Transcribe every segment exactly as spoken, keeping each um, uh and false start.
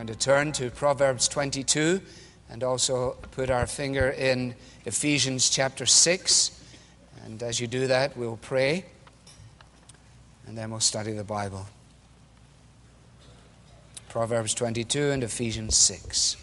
going to turn to Proverbs twenty-two and also put our finger in Ephesians chapter six. And as you do that, we'll pray, and then we'll study the Bible. Proverbs twenty-two and Ephesians six.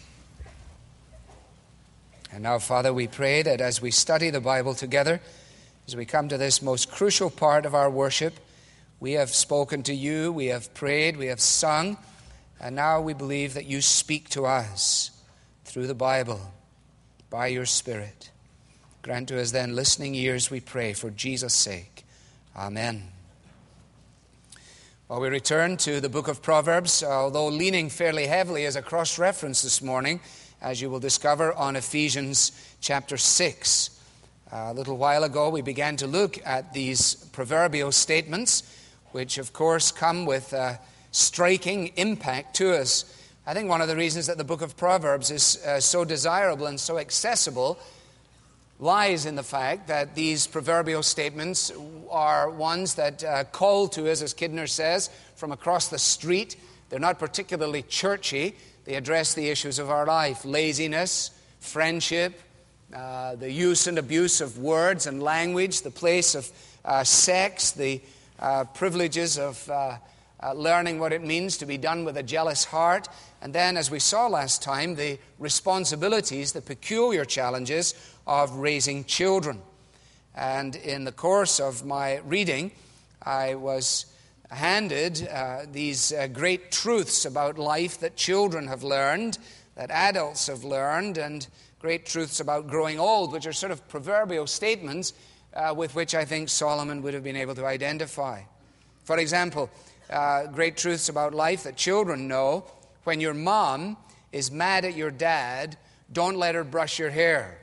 And now, Father, we pray that as we study the Bible together, as we come to this most crucial part of our worship, we have spoken to you, we have prayed, we have sung, and now we believe that you speak to us through the Bible, by your Spirit. Grant to us then listening ears, we pray, for Jesus' sake. Amen. Well, we return to the book of Proverbs, although leaning fairly heavily as a cross-reference this morning, as you will discover on Ephesians chapter six. A little while ago, we began to look at these proverbial statements, which, of course, come with a striking impact to us. I think one of the reasons that the book of Proverbs is uh, so desirable and so accessible lies in the fact that these proverbial statements are ones that uh, call to us, as Kidner says, from across the street. They're not particularly churchy. They address the issues of our life: laziness, friendship, uh, the use and abuse of words and language, the place of uh, sex, the uh, privileges of uh, uh, learning what it means to be done with a jealous heart, and then, as we saw last time, the responsibilities, the peculiar challenges of raising children. And in the course of my reading, I was handed uh, these uh, great truths about life that children have learned, that adults have learned, and great truths about growing old, which are sort of proverbial statements uh, with which I think Solomon would have been able to identify. For example, uh, great truths about life that children know: when your mom is mad at your dad, don't let her brush your hair.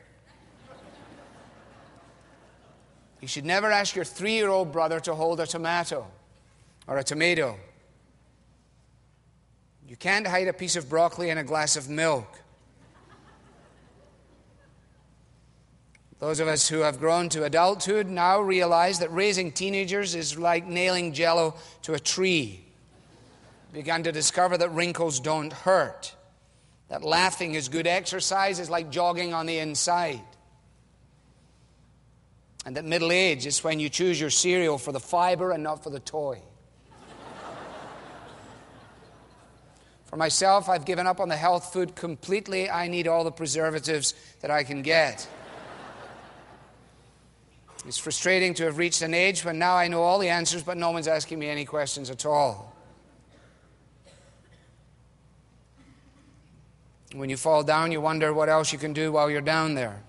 You should never ask your three-year-old brother to hold a tomato or a tomato. You can't hide a piece of broccoli in a glass of milk. Those of us who have grown to adulthood now realize that raising teenagers is like nailing jello to a tree. Began to discover that wrinkles don't hurt, that laughing is good exercise, is like jogging on the inside, and that middle age is when you choose your cereal for the fiber and not for the toy. For myself, I've given up on the health food completely. I need all the preservatives that I can get. It's frustrating to have reached an age when now I know all the answers, but no one's asking me any questions at all. When you fall down, you wonder what else you can do while you're down there.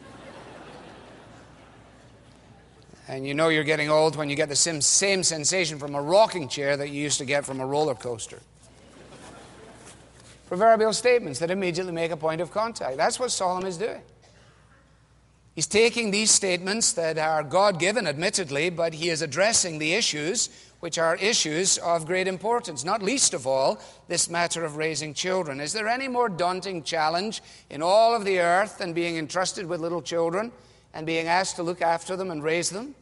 And you know you're getting old when you get the same, same sensation from a rocking chair that you used to get from a roller coaster. Proverbial statements that immediately make a point of contact. That's what Solomon is doing. He's taking these statements that are God-given, admittedly, but he is addressing the issues which are issues of great importance, not least of all this matter of raising children. Is there any more daunting challenge in all of the earth than being entrusted with little children and being asked to look after them and raise them?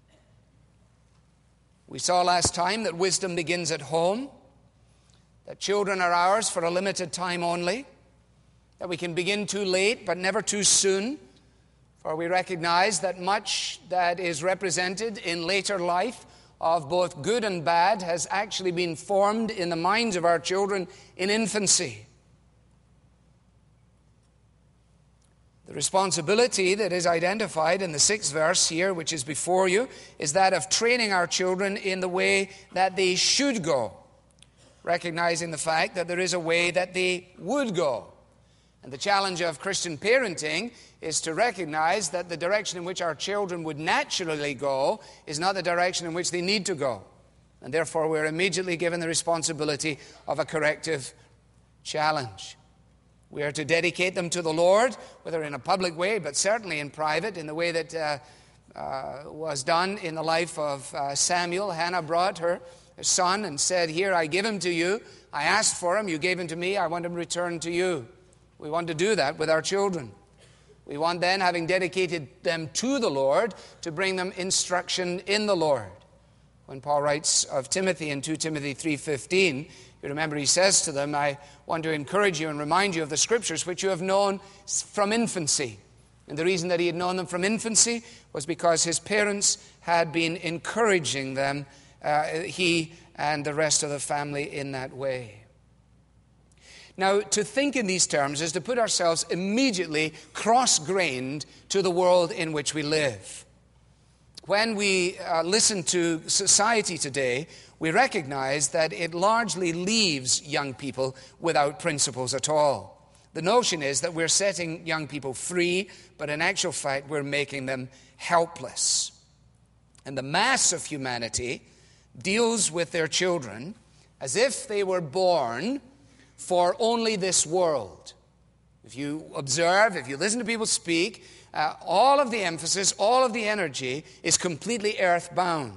We saw last time that wisdom begins at home, that children are ours for a limited time only, that we can begin too late but never too soon, for we recognize that much that is represented in later life of both good and bad has actually been formed in the minds of our children in infancy. The responsibility that is identified in the sixth verse here, which is before you, is that of training our children in the way that they should go, recognizing the fact that there is a way that they would go. And the challenge of Christian parenting is to recognize that the direction in which our children would naturally go is not the direction in which they need to go. And therefore, we're immediately given the responsibility of a corrective challenge. We are to dedicate them to the Lord, whether in a public way, but certainly in private, in the way that uh, uh, was done in the life of uh, Samuel. Hannah brought her son and said, "Here, I give him to you. I asked for him. You gave him to me. I want him returned to you." We want to do that with our children. We want then, having dedicated them to the Lord, to bring them instruction in the Lord. When Paul writes of Timothy in Second Timothy three fifteen, You remember he says to them, I want to encourage you and remind you of the Scriptures which you have known from infancy. And the reason that he had known them from infancy was because his parents had been encouraging them, uh, he and the rest of the family, in that way. Now, to think in these terms is to put ourselves immediately cross-grained to the world in which we live. When we uh, listen to society today, we recognize that it largely leaves young people without principles at all. The notion is that we're setting young people free, but in actual fact, we're making them helpless. And the mass of humanity deals with their children as if they were born for only this world. If you observe, if you listen to people speak, uh, all of the emphasis, all of the energy is completely earthbound.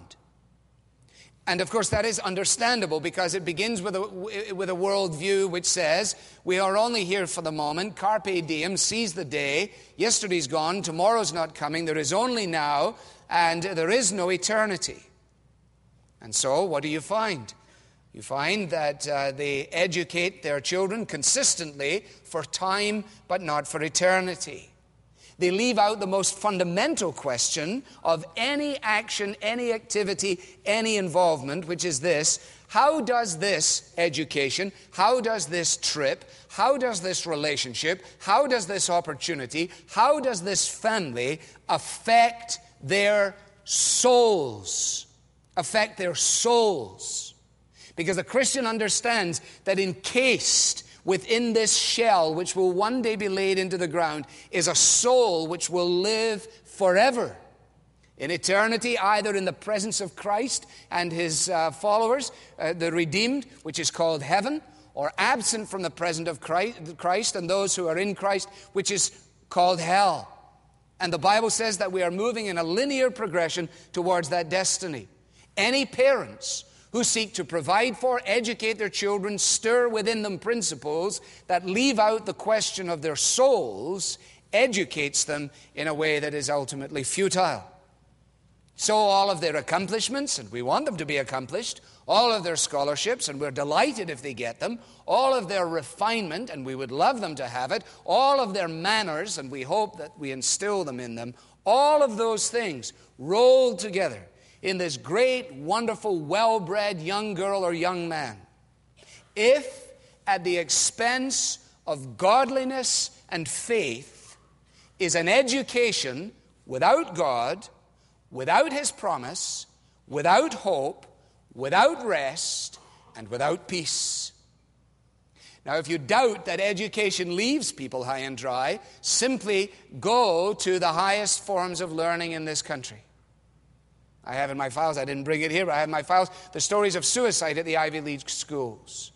And of course that is understandable because it begins with a, with a worldview which says we are only here for the moment, carpe diem, seize the day, yesterday's gone, tomorrow's not coming, there is only now, and there is no eternity. And so what do you find? You find that uh, they educate their children consistently for time but not for eternity. They leave out the most fundamental question of any action, any activity, any involvement, which is this: how does this education, how does this trip, how does this relationship, how does this opportunity, how does this family affect their souls? Affect their souls. Because the Christian understands that encased within this shell, which will one day be laid into the ground, is a soul which will live forever. In eternity, either in the presence of Christ and his uh, followers, uh, the redeemed, which is called heaven, or absent from the presence of Christ and those who are in Christ, which is called hell. And the Bible says that we are moving in a linear progression towards that destiny. Any parents who seek to provide for, educate their children, stir within them principles that leave out the question of their souls, educates them in a way that is ultimately futile. So all of their accomplishments, and we want them to be accomplished, all of their scholarships, and we're delighted if they get them, all of their refinement, and we would love them to have it, all of their manners, and we hope that we instill them in them, all of those things rolled together in this great, wonderful, well-bred young girl or young man, if at the expense of godliness and faith is an education without God, without his promise, without hope, without rest, and without peace. Now, if you doubt that education leaves people high and dry, simply go to the highest forms of learning in this country. I have in my files, I didn't bring it here, but I have in my files the stories of suicide at the Ivy League schools.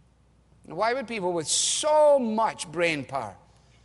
Why would people with so much brain power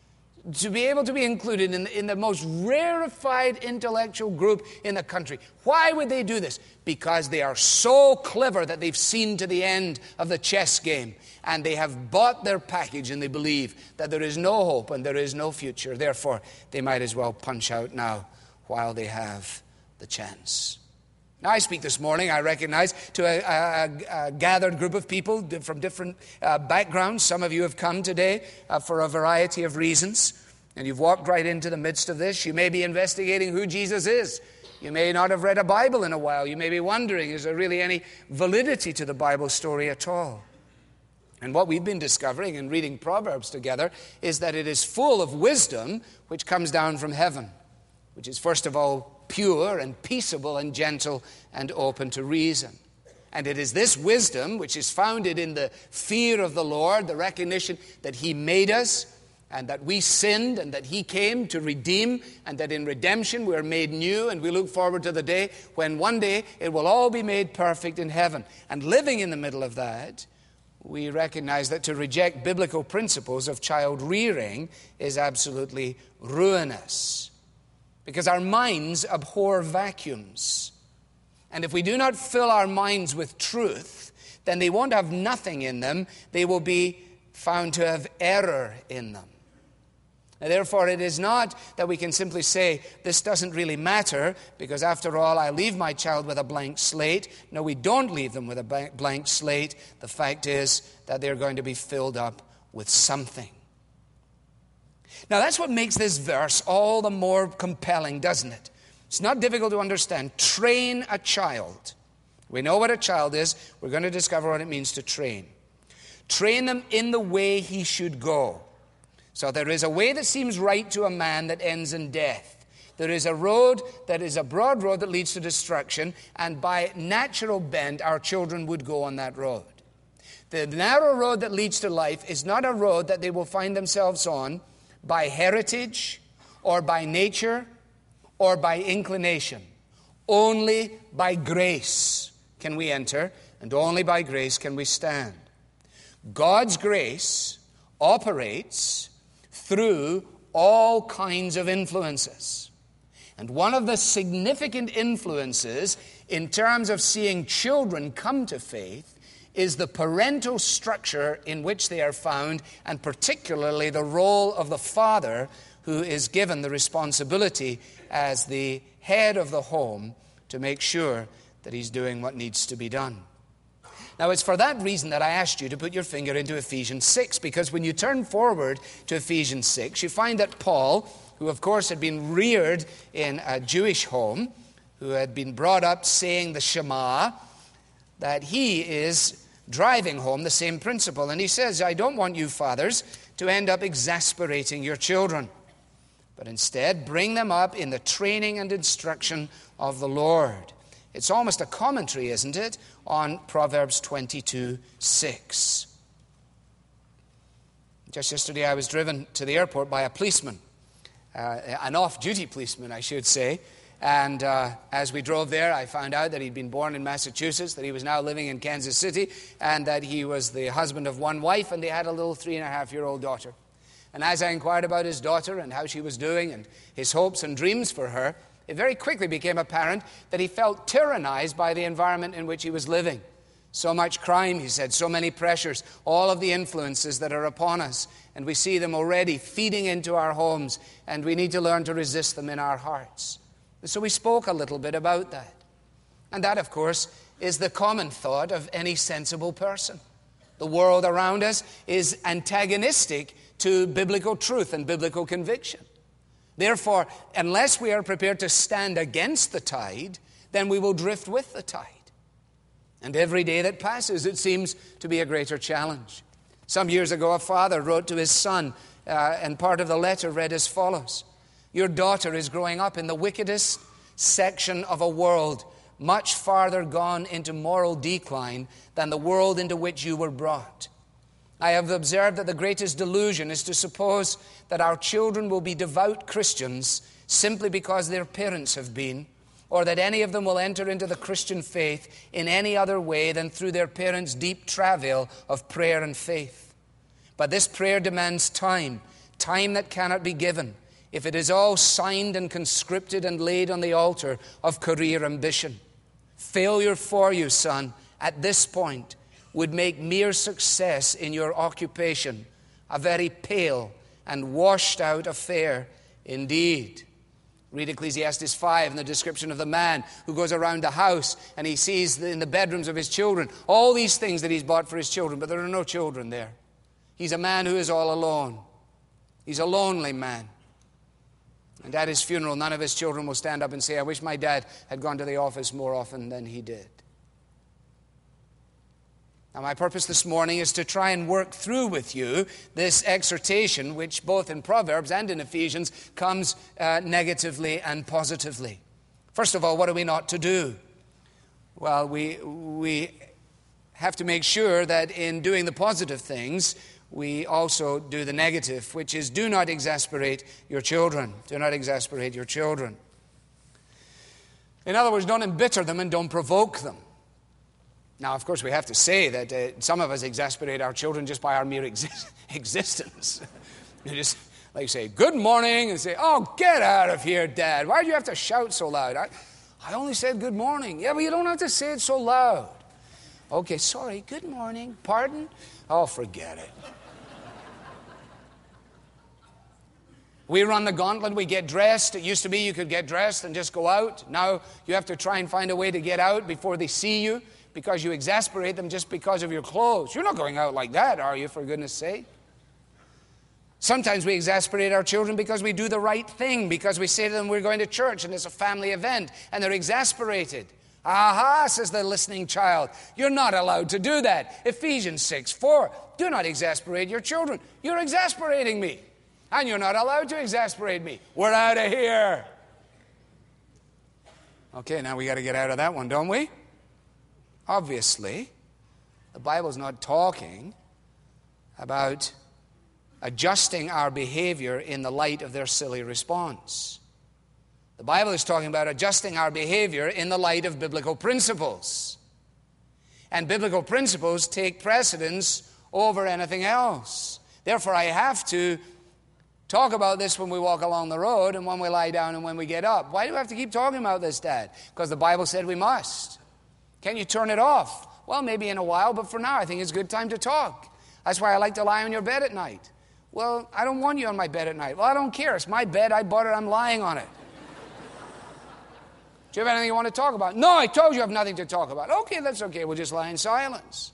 to be able to be included in the, in the most rarefied intellectual group in the country, why would they do this? Because they are so clever that they've seen to the end of the chess game and they have bought their package and they believe that there is no hope and there is no future. Therefore, they might as well punch out now while they have the chance. Now, I speak this morning, I recognize, to a, a, a gathered group of people from different uh, backgrounds. Some of you have come today uh, for a variety of reasons, and you've walked right into the midst of this. You may be investigating who Jesus is. You may not have read a Bible in a while. You may be wondering, is there really any validity to the Bible story at all? And what we've been discovering in reading Proverbs together is that it is full of wisdom which comes down from heaven, which is first of all pure and peaceable and gentle and open to reason. And it is this wisdom which is founded in the fear of the Lord, the recognition that he made us and that we sinned and that he came to redeem and that in redemption we are made new, and we look forward to the day when one day it will all be made perfect in heaven. And living in the middle of that, we recognize that to reject biblical principles of child rearing is absolutely ruinous. Because our minds abhor vacuums. And if we do not fill our minds with truth, then they won't have nothing in them. They will be found to have error in them. And therefore, it is not that we can simply say, this doesn't really matter, because after all, I leave my child with a blank slate. No, we don't leave them with a blank slate. The fact is that they're going to be filled up with something. Now, that's what makes this verse all the more compelling, doesn't it? It's not difficult to understand. Train a child. We know what a child is. We're going to discover what it means to train. Train them in the way he should go. So there is a way that seems right to a man that ends in death. There is a road that is a broad road that leads to destruction, and by natural bent, our children would go on that road. The narrow road that leads to life is not a road that they will find themselves on by heritage or by nature or by inclination. Only by grace can we enter, and only by grace can we stand. God's grace operates through all kinds of influences. And one of the significant influences in terms of seeing children come to faith is the parental structure in which they are found, and particularly the role of the father who is given the responsibility as the head of the home to make sure that he's doing what needs to be done. Now, it's for that reason that I asked you to put your finger into Ephesians six, because when you turn forward to Ephesians six, you find that Paul, who of course had been reared in a Jewish home, who had been brought up saying the Shema, that he is driving home the same principle. And he says, I don't want you fathers to end up exasperating your children, but instead bring them up in the training and instruction of the Lord. It's almost a commentary, isn't it, on Proverbs twenty-two six. Just yesterday I was driven to the airport by a policeman, uh, an off-duty policeman, I should say. And uh, as we drove there, I found out that he'd been born in Massachusetts, that he was now living in Kansas City, and that he was the husband of one wife, and they had a little three-and-a-half-year-old daughter. And as I inquired about his daughter and how she was doing and his hopes and dreams for her, it very quickly became apparent that he felt tyrannized by the environment in which he was living. So much crime, he said, so many pressures, all of the influences that are upon us. And we see them already feeding into our homes, and we need to learn to resist them in our hearts. And so we spoke a little bit about that. And that, of course, is the common thought of any sensible person. The world around us is antagonistic to biblical truth and biblical conviction. Therefore, unless we are prepared to stand against the tide, then we will drift with the tide. And every day that passes, it seems to be a greater challenge. Some years ago, a father wrote to his son, uh, and part of the letter read as follows: Your daughter is growing up in the wickedest section of a world much farther gone into moral decline than the world into which you were brought. I have observed that the greatest delusion is to suppose that our children will be devout Christians simply because their parents have been, or that any of them will enter into the Christian faith in any other way than through their parents' deep travail of prayer and faith. But this prayer demands time, time that cannot be given if it is all signed and conscripted and laid on the altar of career ambition. Failure for you, son, at this point would make mere success in your occupation a very pale and washed out affair indeed. Read Ecclesiastes five and the description of the man who goes around the house and he sees in the bedrooms of his children all these things that he's bought for his children, but there are no children there. He's a man who is all alone. He's a lonely man. And at his funeral, none of his children will stand up and say, I wish my dad had gone to the office more often than he did. Now, my purpose this morning is to try and work through with you this exhortation, which both in Proverbs and in Ephesians comes uh, negatively and positively. First of all, what are we not to do? Well, we, we have to make sure that in doing the positive things, we also do the negative, which is do not exasperate your children. Do not exasperate your children. In other words, don't embitter them and don't provoke them. Now, of course, we have to say that uh, some of us exasperate our children just by our mere exi- existence. You just, like, say, good morning, and say, oh, get out of here, Dad. Why do you have to shout so loud? I, I only said good morning. Yeah, but you don't have to say it so loud. Okay, sorry, good morning. Pardon? Oh, forget it. We run the gauntlet. We get dressed. It used to be you could get dressed and just go out. Now you have to try and find a way to get out before they see you, because you exasperate them just because of your clothes. You're not going out like that, are you, for goodness sake? Sometimes we exasperate our children because we do the right thing, because we say to them we're going to church and it's a family event, and they're exasperated. Aha, says the listening child, you're not allowed to do that. Ephesians six four, do not exasperate your children. You're exasperating me, and you're not allowed to exasperate me. We're out of here. Okay, now we got to get out of that one, don't we? Obviously, the Bible's not talking about adjusting our behavior in the light of their silly response. The Bible is talking about adjusting our behavior in the light of biblical principles. And biblical principles take precedence over anything else. Therefore, I have to talk about this when we walk along the road and when we lie down and when we get up. Why do we have to keep talking about this, Dad? Because the Bible said we must. Can you turn it off? Well, maybe in a while, but for now, I think it's a good time to talk. That's why I like to lie on your bed at night. Well, I don't want you on my bed at night. Well, I don't care. It's my bed. I bought it. I'm lying on it. Do you have anything you want to talk about? No, I told you I have nothing to talk about. Okay, that's okay. We'll just lie in silence.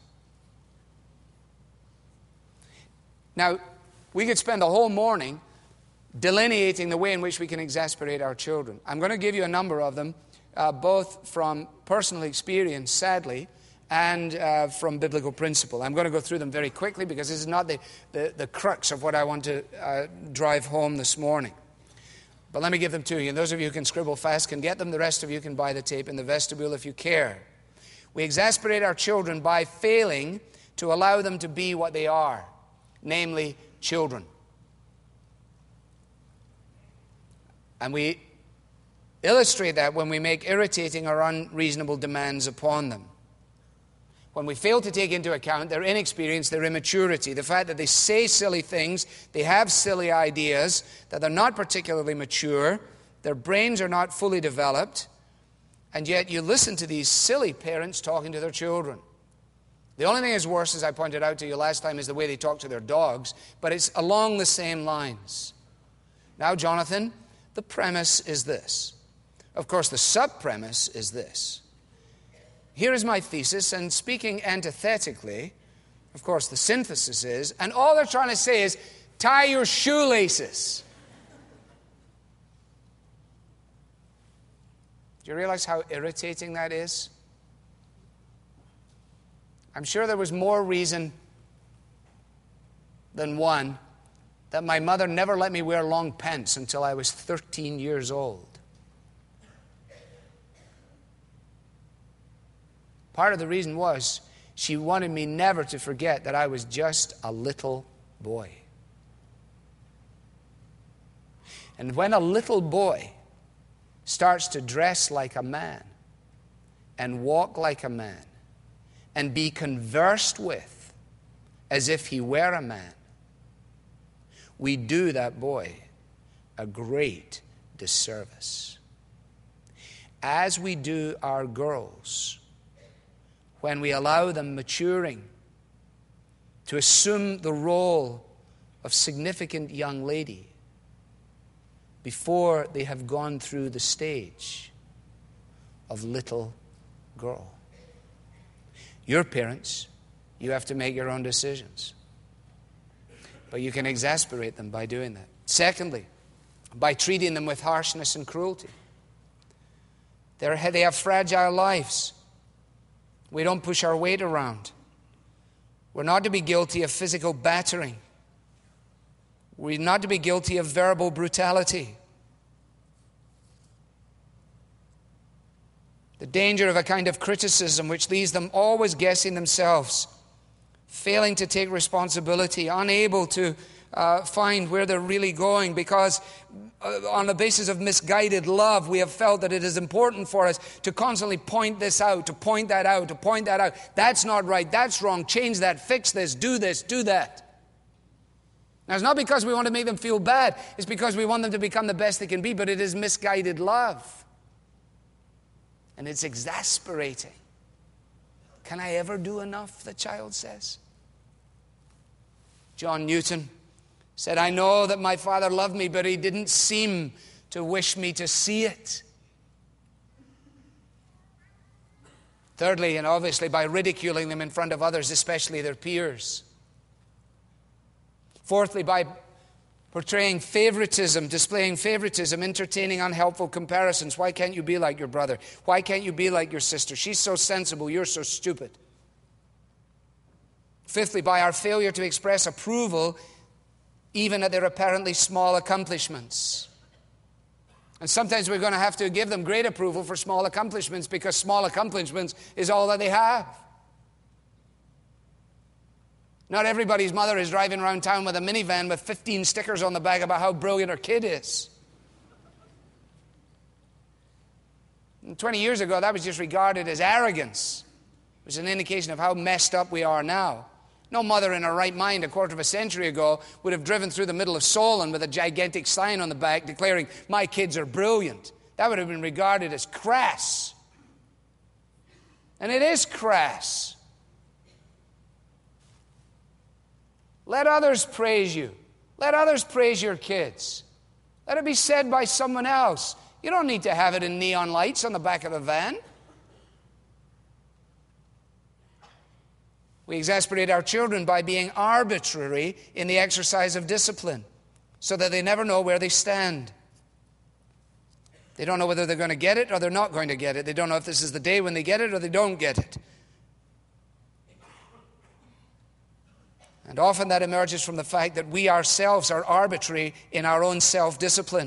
Now, we could spend the whole morning delineating the way in which we can exasperate our children. I'm going to give you a number of them, uh, both from personal experience, sadly, and uh, from biblical principle. I'm going to go through them very quickly because this is not the, the, the crux of what I want to uh, drive home this morning. But let me give them to you. And those of you who can scribble fast can get them. The rest of you can buy the tape in the vestibule if you care. We exasperate our children by failing to allow them to be what they are, namely children. And we illustrate that when we make irritating or unreasonable demands upon them. When we fail to take into account their inexperience, their immaturity, the fact that they say silly things, they have silly ideas, that they're not particularly mature, their brains are not fully developed, and yet you listen to these silly parents talking to their children. The only thing that's worse, as I pointed out to you last time, is the way they talk to their dogs, but it's along the same lines. Now, Jonathan, the premise is this. Of course, the sub-premise is this. Here is my thesis, and speaking antithetically, of course, the synthesis is, and all they're trying to say is, tie your shoelaces. Do you realize how irritating that is? I'm sure there was more reason than one that my mother never let me wear long pants until I was thirteen years old. Part of the reason was she wanted me never to forget that I was just a little boy. And when a little boy starts to dress like a man and walk like a man and be conversed with as if he were a man, we do that boy a great disservice. As we do our girls, when we allow them maturing to assume the role of significant young lady before they have gone through the stage of little girl. Your parents, you have to make your own decisions. But you can exasperate them by doing that. Secondly, by treating them with harshness and cruelty. They're, they have fragile lives. We don't push our weight around. We're not to be guilty of physical battering. We're not to be guilty of verbal brutality. The danger of a kind of criticism which leaves them always guessing themselves, failing to take responsibility, unable to uh, find where they're really going, because uh, on the basis of misguided love, we have felt that it is important for us to constantly point this out, to point that out, to point that out. That's not right, that's wrong, change that, fix this, do this, do that. Now, it's not because we want to make them feel bad, it's because we want them to become the best they can be, but it is misguided love. And it's exasperating. Can I ever do enough, the child says. John Newton, Said, I know that my father loved me, but he didn't seem to wish me to see it. Thirdly, and obviously by ridiculing them in front of others, especially their peers. Fourthly, by portraying favoritism, displaying favoritism, entertaining unhelpful comparisons. Why can't you be like your brother? Why can't you be like your sister? She's so sensible, you're so stupid. Fifthly, by our failure to express approval even at their apparently small accomplishments. And sometimes we're going to have to give them great approval for small accomplishments because small accomplishments is all that they have. Not everybody's mother is driving around town with a minivan with fifteen stickers on the back about how brilliant her kid is. And twenty years ago, that was just regarded as arrogance. It was an indication of how messed up we are now. No mother in her right mind a quarter of a century ago would have driven through the middle of Solon with a gigantic sign on the back declaring, my kids are brilliant. That would have been regarded as crass. And it is crass. Let others praise you. Let others praise your kids. Let it be said by someone else. You don't need to have it in neon lights on the back of the van. We exasperate our children by being arbitrary in the exercise of discipline so that they never know where they stand. They don't know whether they're going to get it or they're not going to get it. They don't know if this is the day when they get it or they don't get it. And often that emerges from the fact that we ourselves are arbitrary in our own self-discipline.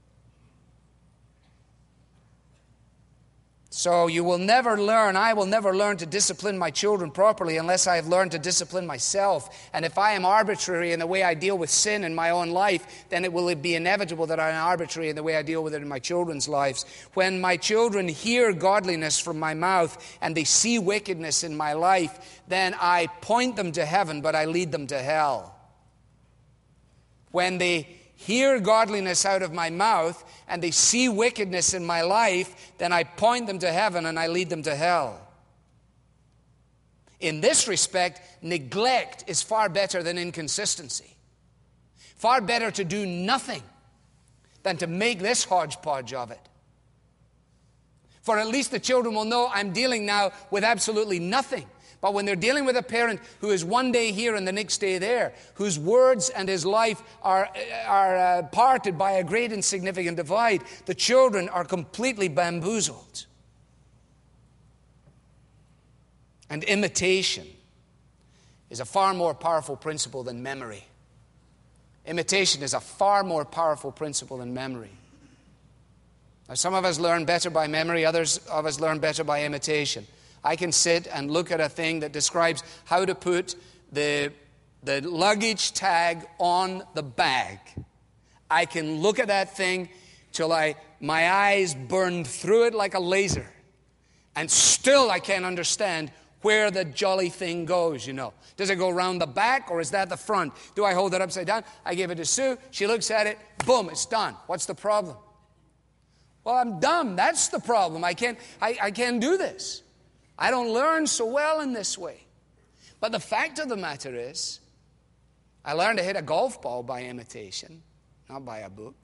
So you will never learn, I will never learn to discipline my children properly unless I have learned to discipline myself. And if I am arbitrary in the way I deal with sin in my own life, then it will be inevitable that I am arbitrary in the way I deal with it in my children's lives. When my children hear godliness from my mouth and they see wickedness in my life, then I point them to heaven, but I lead them to hell. When they hear godliness out of my mouth and they see wickedness in my life, then I point them to heaven and I lead them to hell. In this respect, neglect is far better than inconsistency. Far better to do nothing than to make this hodgepodge of it. For at least the children will know I'm dealing now with absolutely nothing. But when they're dealing with a parent who is one day here and the next day there, whose words and his life are, are uh, parted by a great and significant divide, the children are completely bamboozled. And imitation is a far more powerful principle than memory. Imitation is a far more powerful principle than memory. Now, some of us learn better by memory, others of us learn better by imitation. I can sit and look at a thing that describes how to put the, the luggage tag on the bag. I can look at that thing till I, my eyes burn through it like a laser. And still I can't understand where the jolly thing goes, you know. Does it go around the back or is that the front? Do I hold it upside down? I give it to Sue. She looks at it. Boom, it's done. What's the problem? Well, I'm dumb. That's the problem. I can't, I, I can't do this. I don't learn so well in this way. But the fact of the matter is, I learned to hit a golf ball by imitation, not by a book.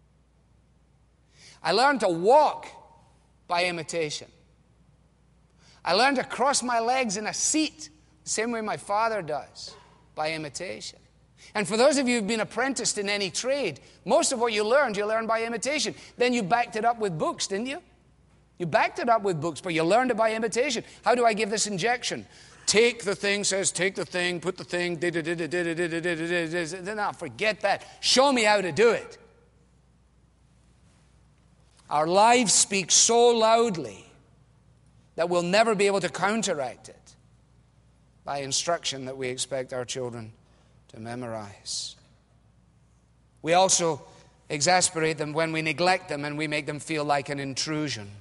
I learned to walk by imitation. I learned to cross my legs in a seat, the same way my father does, by imitation. And for those of you who've been apprenticed in any trade, most of what you learned, you learned by imitation. Then you backed it up with books, didn't you? You backed it up with books, but you learned it by imitation. How do I give this injection? Take the thing, says take the thing, put the thing, now forget that. Show me how to do it. Our lives speak so loudly that we'll never be able to counteract it by instruction that we expect our children to memorize. We also exasperate them when we neglect them and we make them feel like an intrusion.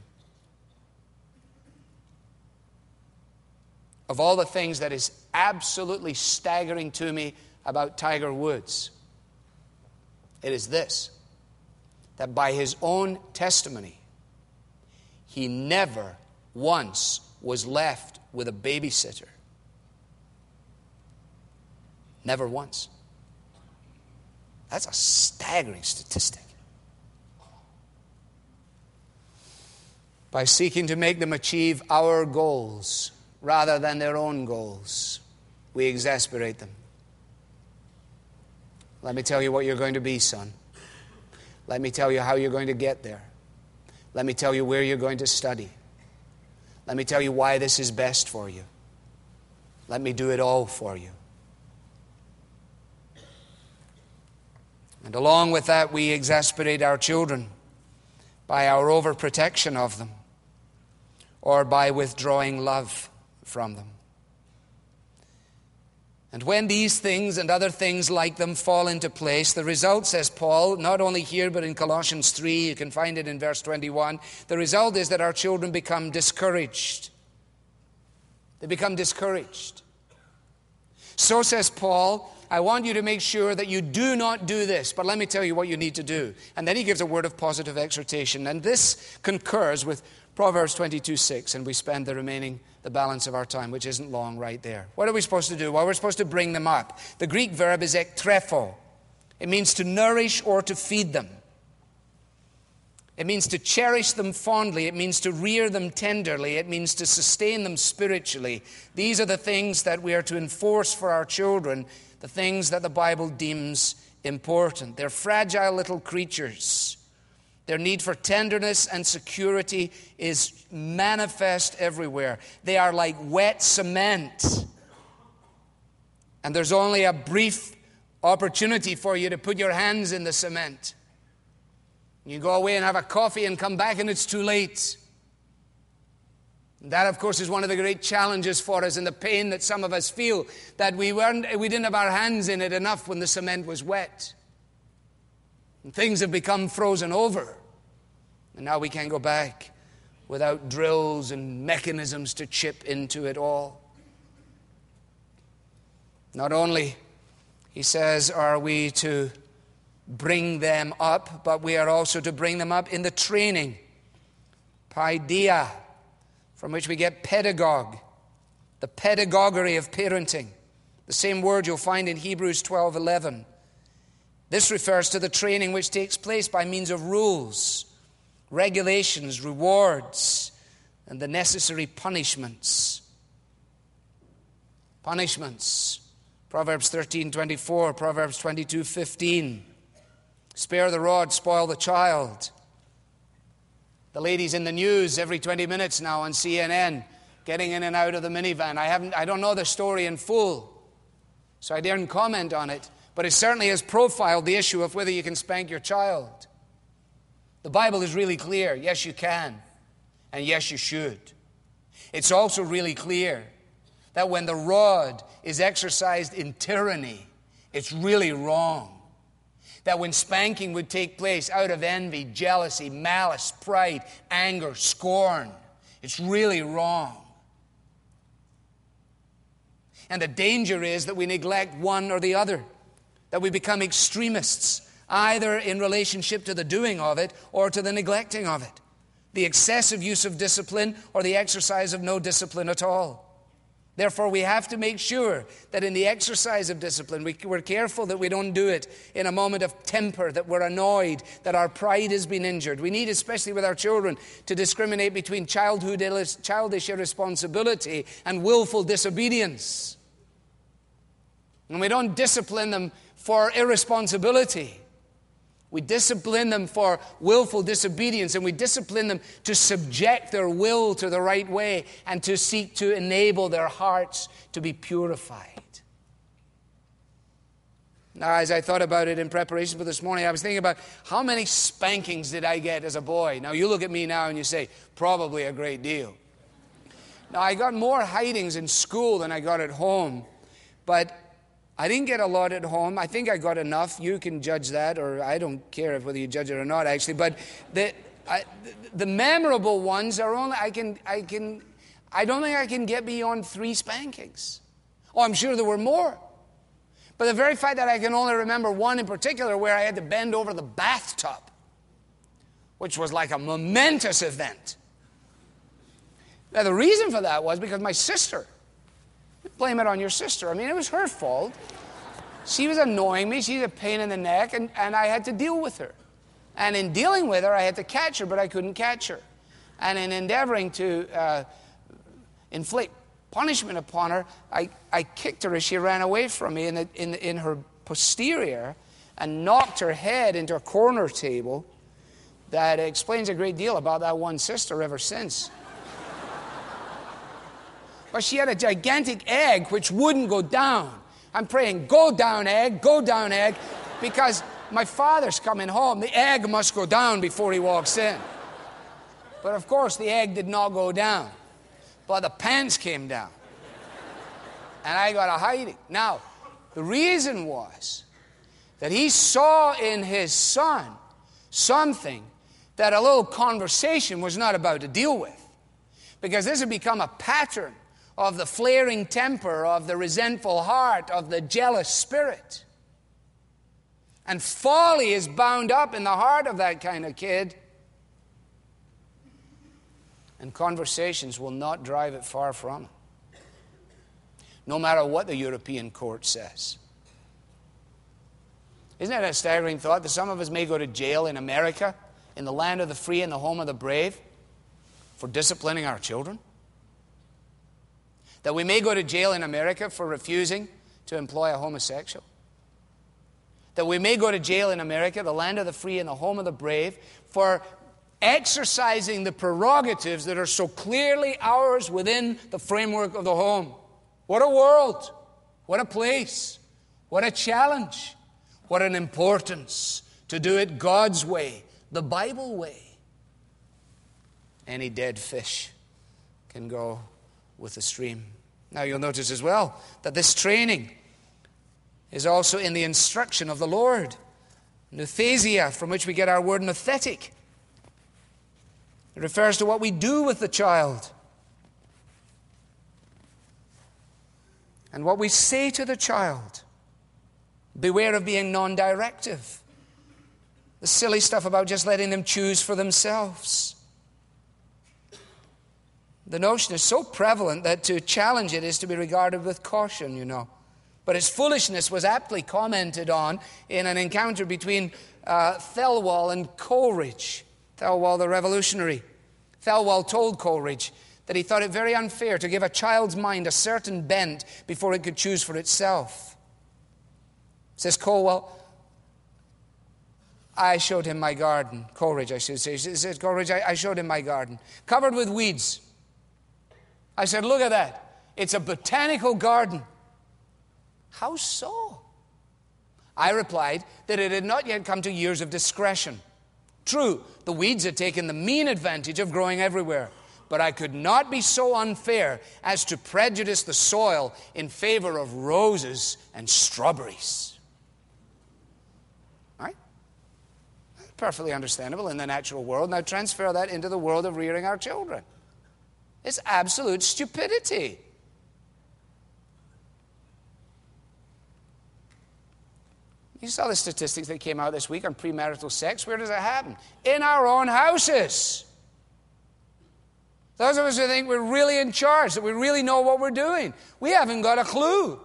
Of all the things that is absolutely staggering to me about Tiger Woods, it is this, that by his own testimony, he never once was left with a babysitter. Never once. That's a staggering statistic. By seeking to make them achieve our goals rather than their own goals, we exasperate them. Let me tell you what you're going to be, son. Let me tell you how you're going to get there. Let me tell you where you're going to study. Let me tell you why this is best for you. Let me do it all for you. And along with that, we exasperate our children by our overprotection of them or by withdrawing love from them. And when these things and other things like them fall into place, the result, says Paul, not only here but in Colossians three, you can find it in verse twenty-one, the result is that our children become discouraged. They become discouraged. So, says Paul, I want you to make sure that you do not do this, but let me tell you what you need to do. And then he gives a word of positive exhortation. And this concurs with Proverbs twenty-two six, and we spend the remaining, the balance of our time, which isn't long, right there. What are we supposed to do? Well, we're supposed to bring them up. The Greek verb is ektrepho. It means to nourish or to feed them. It means to cherish them fondly. It means to rear them tenderly. It means to sustain them spiritually. These are the things that we are to enforce for our children, the things that the Bible deems important. They're fragile little creatures. Their need for tenderness and security is manifest everywhere. They are like wet cement. And there's only a brief opportunity for you to put your hands in the cement. You go away and have a coffee and come back and it's too late. And that, of course, is one of the great challenges for us and the pain that some of us feel, that we weren't, we didn't have our hands in it enough when the cement was wet. And things have become frozen over. And now we can't go back without drills and mechanisms to chip into it all. Not only, he says, are we to bring them up, but we are also to bring them up in the training, paideia, from which we get pedagogue, the pedagoguery of parenting. The same word you'll find in Hebrews twelve eleven. This refers to the training which takes place by means of rules, regulations, rewards, and the necessary punishments. Punishments. Proverbs thirteen twenty-four, Proverbs twenty-two fifteen. Spare the rod, spoil the child. The ladies in the news every twenty minutes now on C N N, getting in and out of the minivan. I haven't, I don't know the story in full, so I daren't comment on it. But it certainly has profiled the issue of whether you can spank your child. The Bible is really clear. Yes, you can. And yes, you should. It's also really clear that when the rod is exercised in tyranny, it's really wrong. That when spanking would take place out of envy, jealousy, malice, pride, anger, scorn, it's really wrong. And the danger is that we neglect one or the other, that we become extremists, either in relationship to the doing of it or to the neglecting of it, the excessive use of discipline or the exercise of no discipline at all. Therefore, we have to make sure that in the exercise of discipline, we, we're careful that we don't do it in a moment of temper, that we're annoyed, that our pride has been injured. We need, especially with our children, to discriminate between childhood, childish irresponsibility and willful disobedience. And we don't discipline them for irresponsibility. We discipline them for willful disobedience, and we discipline them to subject their will to the right way and to seek to enable their hearts to be purified. Now, as I thought about it in preparation for this morning, I was thinking about how many spankings did I get as a boy? Now, you look at me now and you say, probably a great deal. Now, I got more hidings in school than I got at home, but I didn't get a lot at home. I think I got enough. You can judge that, or I don't care if whether you judge it or not, actually. But the I, the memorable ones are only I can I can I don't think I can get beyond three spankings. Oh, I'm sure there were more. But the very fact that I can only remember one in particular where I had to bend over the bathtub, which was like a momentous event. Now, the reason for that was because my sister. Blame it on your sister. I mean, it was her fault. she was annoying me. She's a pain in the neck, and, and I had to deal with her. And in dealing with her, I had to catch her, but I couldn't catch her. And in endeavoring to uh, inflict punishment upon her, I, I kicked her as she ran away from me in, the, in, the, in her posterior and knocked her head into a corner table. That explains a great deal about that one sister ever since. But she had a gigantic egg which wouldn't go down. I'm praying, go down, egg, go down, egg, because my father's coming home. The egg must go down before he walks in. But of course, the egg did not go down. But the pants came down. And I got a hiding. Now, the reason was that he saw in his son something that a little conversation was not about to deal with. Because this had become a pattern of the flaring temper, of the resentful heart, of the jealous spirit. And folly is bound up in the heart of that kind of kid. And conversations will not drive it far from it. No matter what the European court says. Isn't that a staggering thought that some of us may go to jail in America, in the land of the free and the home of the brave, for disciplining our children? That we may go to jail in America for refusing to employ a homosexual? That we may go to jail in America, the land of the free and the home of the brave, for exercising the prerogatives that are so clearly ours within the framework of the home? What a world! What a place! What a challenge! What an importance to do it God's way, the Bible way. Any dead fish can go with the stream. Now you'll notice as well that this training is also in the instruction of the Lord. Nouthesia, from which we get our word nouthetic. It refers to what we do with the child. And what we say to the child. Beware of being non-directive. The silly stuff about just letting them choose for themselves. The notion is so prevalent that to challenge it is to be regarded with caution, you know. But its foolishness was aptly commented on in an encounter between uh, Thelwall and Coleridge. Thelwall the revolutionary. Thelwall told Coleridge that he thought it very unfair to give a child's mind a certain bent before it could choose for itself. Says Colwell, I showed him my garden. Coleridge, I should say. He says, Coleridge, I, I showed him my garden, covered with weeds. I said, look at that. It's a botanical garden. How so? I replied that it had not yet come to years of discretion. True, the weeds had taken the mean advantage of growing everywhere, but I could not be so unfair as to prejudice the soil in favor of roses and strawberries. All right? Perfectly understandable in the natural world. Now transfer that into the world of rearing our children. It's absolute stupidity. You saw the statistics that came out this week on premarital sex. Where does it happen? In our own houses. Those of us who think we're really in charge, that we really know what we're doing, we haven't got a clue.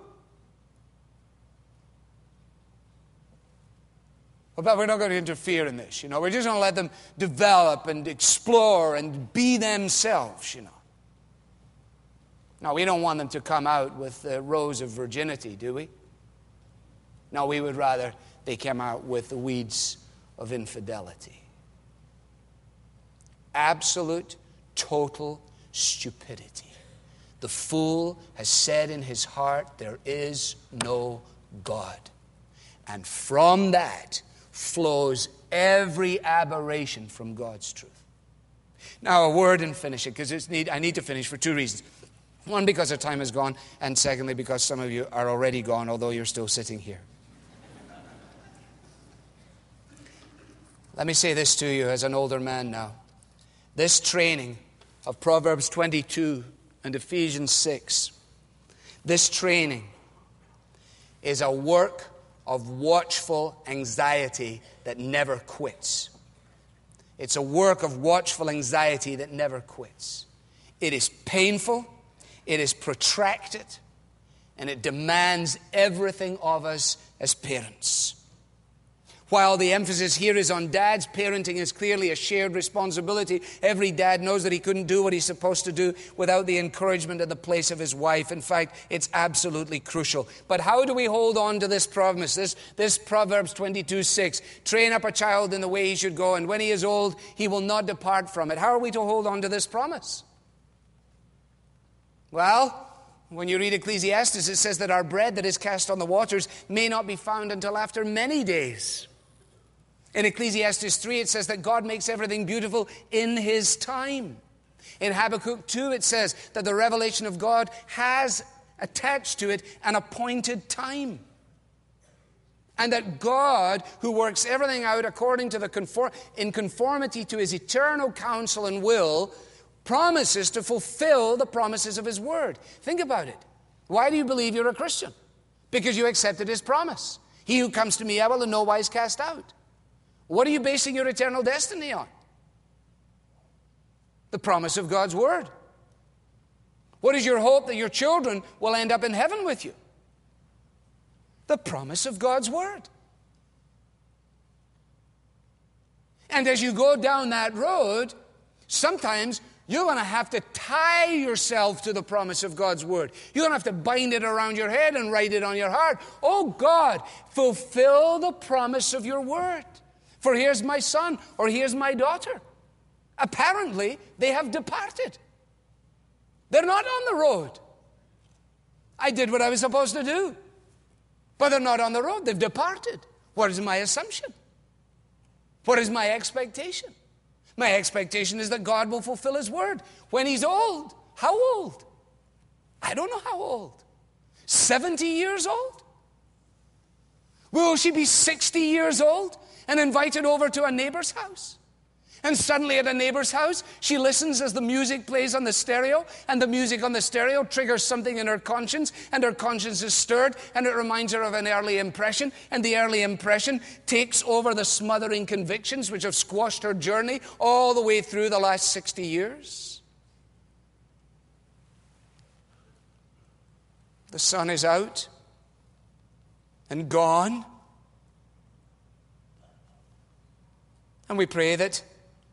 But we're not going to interfere in this, you know. We're just going to let them develop and explore and be themselves, you know. Now, we don't want them to come out with the rose of virginity, do we? No, we would rather they come out with the weeds of infidelity. Absolute, total stupidity. The fool has said in his heart, there is no God. And from that flows every aberration from God's truth. Now, a word and finish it, because need, I need to finish for two reasons. One, because our time is gone, and secondly, because some of you are already gone, although you're still sitting here. Let me say this to you as an older man now. This training of Proverbs twenty-two and Ephesians six, this training is a work of watchful anxiety that never quits. It's a work of watchful anxiety that never quits. It is painful, it is protracted, and it demands everything of us as parents. While the emphasis here is on dads, parenting is clearly a shared responsibility. Every dad knows that he couldn't do what he's supposed to do without the encouragement and the place of his wife. In fact, it's absolutely crucial. But how do we hold on to this promise? This, this Proverbs twenty-two six, train up a child in the way he should go, and when he is old, he will not depart from it. How are we to hold on to this promise? Well, when you read Ecclesiastes, it says that our bread that is cast on the waters may not be found until after many days. In Ecclesiastes three, it says that God makes everything beautiful in His time. In Habakkuk two, it says that the revelation of God has attached to it an appointed time. And that God, who works everything out according to the conform- in conformity to His eternal counsel and will, promises to fulfill the promises of His word. Think about it. Why do you believe you're a Christian? Because you accepted His promise. He who comes to me, I will in no wise cast out. What are you basing your eternal destiny on? The promise of God's word. What is your hope that your children will end up in heaven with you? The promise of God's word. And as you go down that road, sometimes you're going to have to tie yourself to the promise of God's word. You're going to have to bind it around your head and write it on your heart. Oh God, fulfill the promise of your word. For here's my son, or here's my daughter. Apparently, they have departed. They're not on the road. I did what I was supposed to do. But they're not on the road. They've departed. What is my assumption? What is my expectation? My expectation is that God will fulfill His word. When He's old. How old? I don't know how old. seventy years old? Will she be sixty years old and invited over to a neighbor's house? And suddenly at a neighbor's house, she listens as the music plays on the stereo, and the music on the stereo triggers something in her conscience, and her conscience is stirred, and it reminds her of an early impression, and the early impression takes over the smothering convictions which have squashed her journey all the way through the last sixty years. The sun is out and gone, and we pray that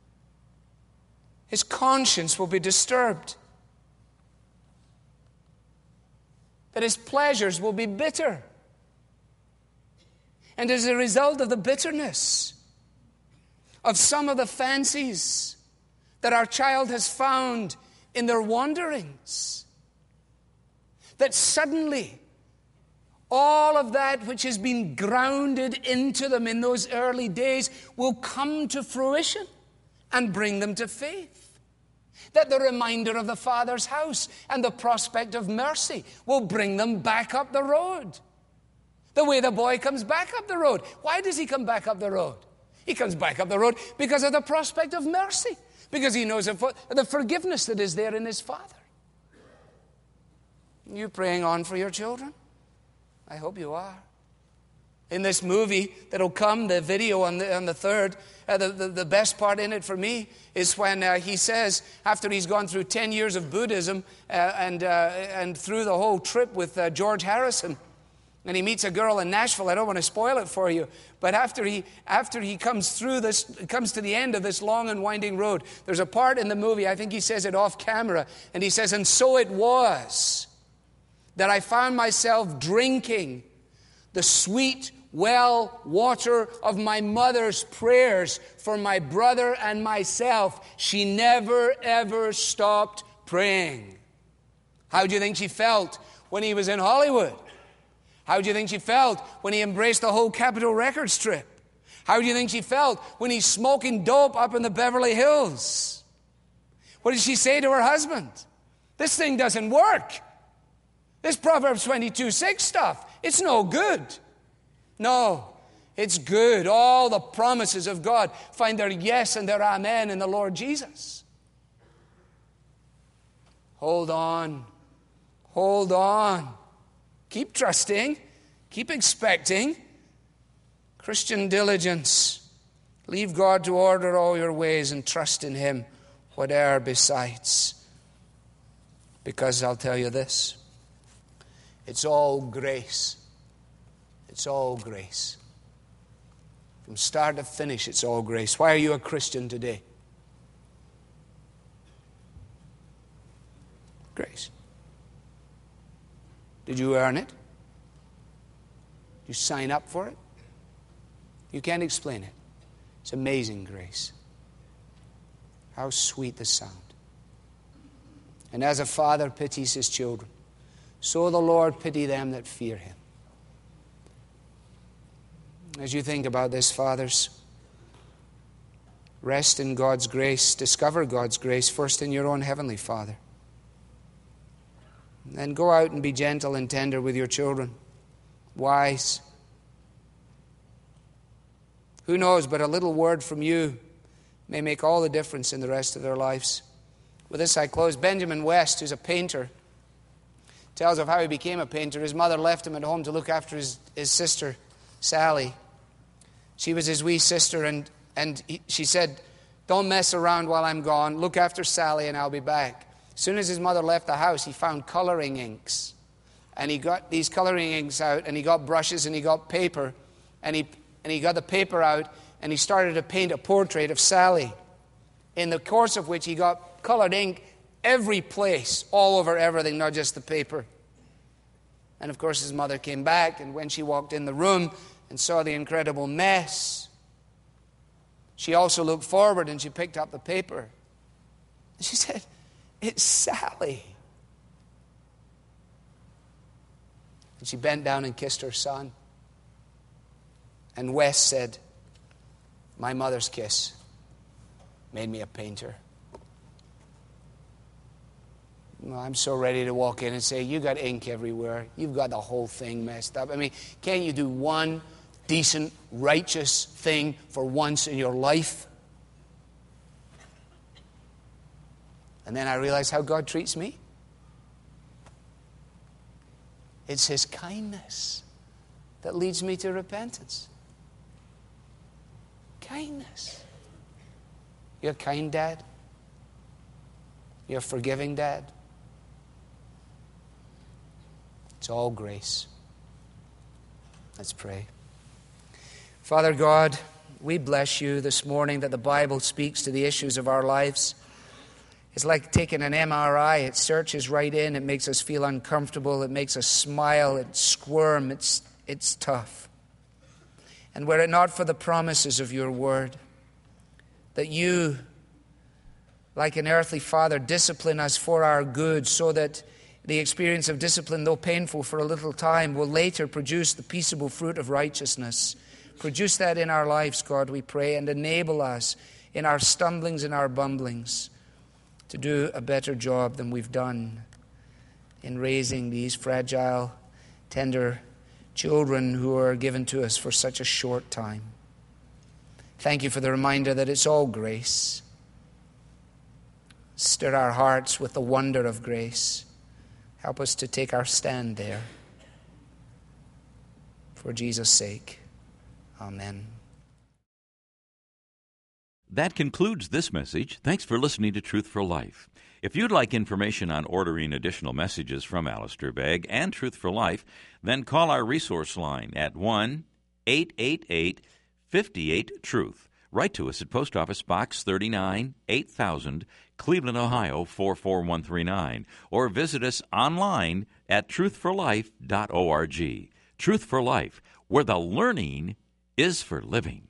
his conscience will be disturbed, that his pleasures will be bitter. And as a result of the bitterness of some of the fancies that our child has found in their wanderings, that suddenly all of that which has been grounded into them in those early days will come to fruition and bring them to faith. That the reminder of the Father's house and the prospect of mercy will bring them back up the road. The way the boy comes back up the road. Why does he come back up the road? He comes back up the road because of the prospect of mercy. Because he knows of the forgiveness that is there in his Father. Are you praying on for your children? I hope you are. In this movie that'll come, the video on the, on the third, uh, the, the, the best part in it for me is when uh, he says, after he's gone through ten years of Buddhism uh, and, uh, and through the whole trip with uh, George Harrison, and he meets a girl in Nashville. I don't want to spoil it for you, but after he after he comes through this, comes to the end of this long and winding road, there's a part in the movie, I think he says it off camera, and he says, and so it was that I found myself drinking the sweet well water of my mother's prayers for my brother and myself. She never, ever stopped praying. How do you think she felt when he was in Hollywood? How do you think she felt when he embraced the whole Capitol Records trip? How do you think she felt when he's smoking dope up in the Beverly Hills? What did she say to her husband? This thing doesn't work. This Proverbs twenty-two six stuff, it's no good. No, it's good. All the promises of God find their yes and their amen in the Lord Jesus. Hold on. Hold on. Keep trusting. Keep expecting. Christian diligence. Leave God to order all your ways and trust in Him, whatever besides. Because I'll tell you this. It's all grace. It's all grace. From start to finish, it's all grace. Why are you a Christian today? Grace. Did you earn it? Did you sign up for it? You can't explain it. It's amazing grace. How sweet the sound. And as a father pities his children, so the Lord pity them that fear him. As you think about this, fathers, rest in God's grace, discover God's grace first in your own heavenly Father. Then go out and be gentle and tender with your children, wise. Who knows, but a little word from you may make all the difference in the rest of their lives. With this I close. Benjamin West, who's a painter, tells of how he became a painter. His mother left him at home to look after his, his sister, Sally. She was his wee sister, and, and he, she said, don't mess around while I'm gone. Look after Sally and I'll be back. As soon as his mother left the house, he found coloring inks. And he got these coloring inks out, and he got brushes, and he got paper. And he, and he got the paper out, and he started to paint a portrait of Sally, in the course of which he got colored ink every place, all over everything, not just the paper. And of course his mother came back, and when she walked in the room and saw the incredible mess, she also looked forward and she picked up the paper. And she said, it's Sally. And she bent down and kissed her son. And West said, my mother's kiss made me a painter. Well, I'm so ready to walk in and say, you got ink everywhere. You've got the whole thing messed up. I mean, can't you do one decent, righteous thing for once in your life? And then I realize how God treats me. It's His kindness that leads me to repentance. Kindness. You're a kind dad. You're a forgiving dad. It's all grace. Let's pray. Father God, we bless you this morning that the Bible speaks to the issues of our lives. It's like taking an M R I. It searches right in. It makes us feel uncomfortable. It makes us smile. It squirm. It's, it's tough. And were it not for the promises of your word, that you, like an earthly father, discipline us for our good, so that the experience of discipline, though painful for a little time, will later produce the peaceable fruit of righteousness. Produce that in our lives, God, we pray, and enable us in our stumblings and our bumblings to do a better job than we've done in raising these fragile, tender children who are given to us for such a short time. Thank you for the reminder that it's all grace. Stir our hearts with the wonder of grace. Help us to take our stand there. For Jesus' sake, amen. That concludes this message. Thanks for listening to Truth for Life. If you'd like information on ordering additional messages from Alistair Begg and Truth for Life, then call our resource line at one eight eight eight, five eight, truth. Write to us at Post Office Box thirty-nine, eight thousand, Cleveland, Ohio, four four one three nine, or visit us online at truth for life dot org. Truth for Life, where the learning is for living.